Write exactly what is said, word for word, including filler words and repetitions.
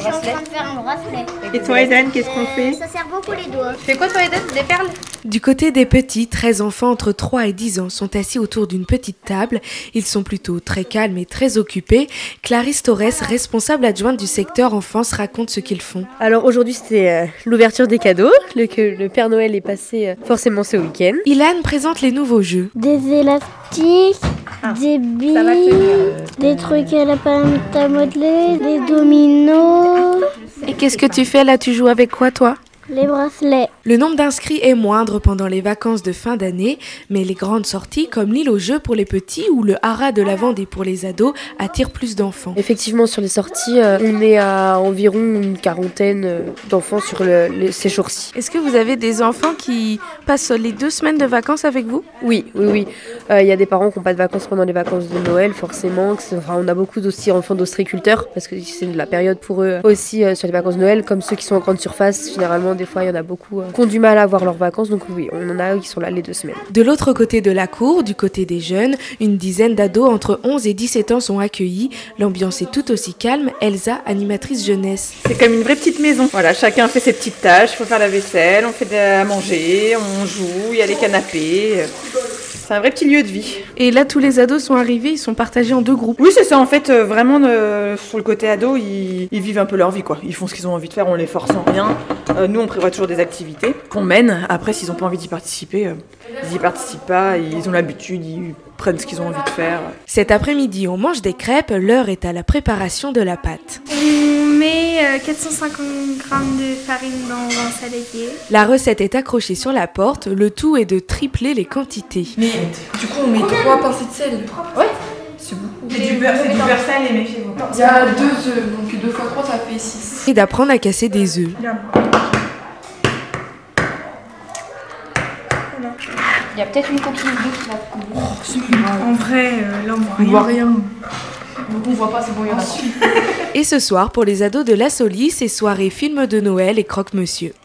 Je suis en train de faire un bracelet. Et toi, Eden, qu'est-ce qu'on fait? Ça sert beaucoup les doigts. Tu fais quoi toi, Eden? Des perles? Du côté des petits, treize enfants entre trois et dix ans sont assis autour d'une petite table. Ils sont plutôt très calmes et très occupés. Clarisse Torres, responsable adjointe du secteur enfance, raconte ce qu'ils font. Alors aujourd'hui c'était euh, l'ouverture des cadeaux, le, que le Père Noël est passé euh, forcément ce week-end. Ilan présente les nouveaux jeux. Des élastiques, ah, des billes, des trucs à la pâte à modeler, des dominos. Et qu'est-ce que tu fais là? Tu joues avec quoi toi? Les bracelets. Le nombre d'inscrits est moindre pendant les vacances de fin d'année, mais les grandes sorties comme l'île aux jeux pour les petits ou le haras de la Vendée pour les ados attirent plus d'enfants. Effectivement, sur les sorties, euh, on est à environ une quarantaine euh, d'enfants sur le, le, ces jours-ci. Est-ce que vous avez des enfants qui passent les deux semaines de vacances avec vous? Oui, oui, oui. Il euh, y a des parents qui n'ont pas de vacances pendant les vacances de Noël, forcément. Enfin, on a beaucoup aussi enfants d'ostréiculteurs, parce que c'est la période pour eux aussi euh, sur les vacances de Noël, comme ceux qui sont en grande surface, généralement. Des fois, il y en a beaucoup euh, qui ont du mal à avoir leurs vacances, donc oui, on en a qui sont là les deux semaines. De l'autre côté de la cour, du côté des jeunes, une dizaine d'ados entre onze et dix-sept ans sont accueillis. L'ambiance est tout aussi calme. Elsa, animatrice jeunesse. C'est comme une vraie petite maison. Voilà, chacun fait ses petites tâches, il faut faire la vaisselle, on fait à manger, on joue, il y a les canapés. C'est un vrai petit lieu de vie. Et là, tous les ados sont arrivés, ils sont partagés en deux groupes. Oui, c'est ça, en fait, euh, vraiment, euh, sur le côté ado, ils, ils vivent un peu leur vie, quoi. Ils font ce qu'ils ont envie de faire, on les force en rien. Euh, nous, on prévoit toujours des activités qu'on mène. Après, s'ils n'ont pas envie d'y participer, euh, ils n'y participent pas, ils ont l'habitude, ils prennent ce qu'ils ont envie de faire. Cet après-midi, on mange des crêpes, l'heure est à la préparation de la pâte. On met euh, quatre cent cinquante grammes de farine dans un saladier. La recette est accrochée sur la porte, le tout est de tripler les quantités. Mais du coup, on met trois pincées de sel. Ouais. C'est beaucoup. C'est du beurre, c'est du beurre salé, méfiez-vous. Il y a deux œufs, donc deux fois trois, ça fait six. Et d'apprendre à casser des œufs. Il y a peut-être une coquille d'œuf qui va couler. Oh, c'est grave. En vrai, euh, là on voit rien. Donc on voit pas, c'est bon, il y en a. Et ce soir, pour les ados de la Solis, c'est soirée film de Noël et croque-monsieur.